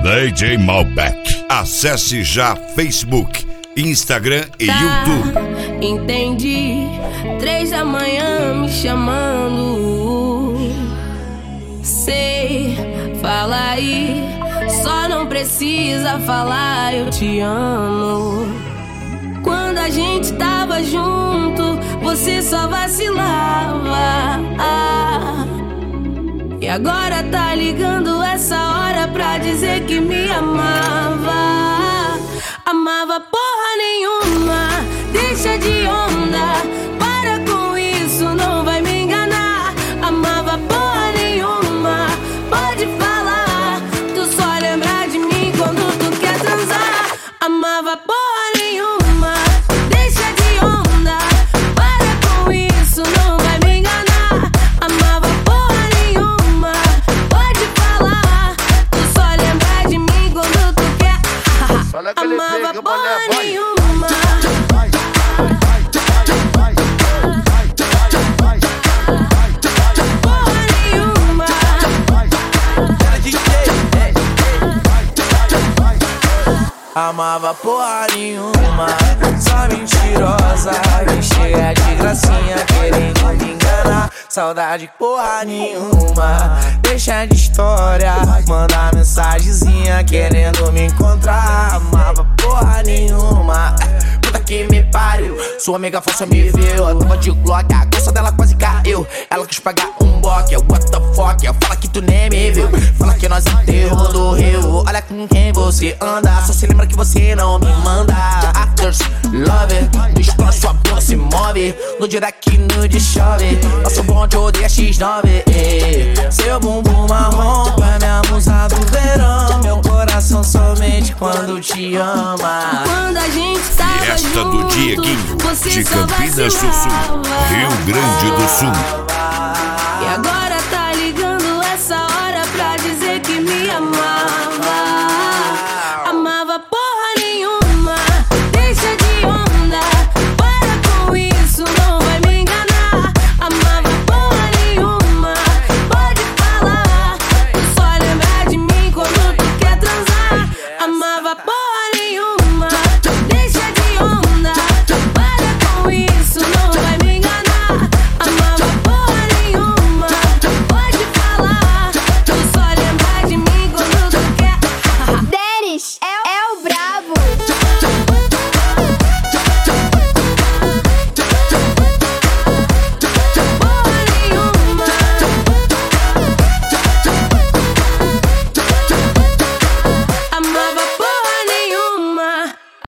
DJ Malbec. Acesse já Facebook, Instagram e YouTube. Entendi, 3 da manhã me chamando. Sei, fala aí, só não precisa falar eu te amo. Quando a gente tava junto, você só vacilava. E agora tá ligando essa hora pra dizer que me amava. Amava porra nenhuma, deixa de onda, para com isso, não vai me enganar. Amava porra nenhuma, pode falar, tu só lembra de mim quando tu quer transar. Amava porra nenhuma, deixa de onda, para com isso, não vai me enganar. Amava porra nenhuma, pode falar, tu só lembra de mim quando tu quer. Amava porra nenhuma. Porra nenhuma. Amava porra nenhuma, só mentirosa, que chega de gracinha querendo me enganar. Saudade porra nenhuma, deixa de história, manda mensagenzinha querendo me encontrar. Amava porra nenhuma, puta que me pariu, sua amiga falsa me viu, a tava de Glock, a calça dela quase caiu. Ela quis pagar um boque, what the fuck, fala que tu nem me viu, fala que nós enterrou do rio. Olha com quem você anda, só se lembra que você não me manda. Actors, love, explora sua bunda, se move no direct, no de chove. Nosso bonde odeia X9, seu bumbum marrom, tu é minha musa do verão. Meu coração somente quando te ama. Quando a gente tava Fiesta junto, do Dieguinho, você de só Campinas do Sul, vacilava. Rio Grande do Sul. E agora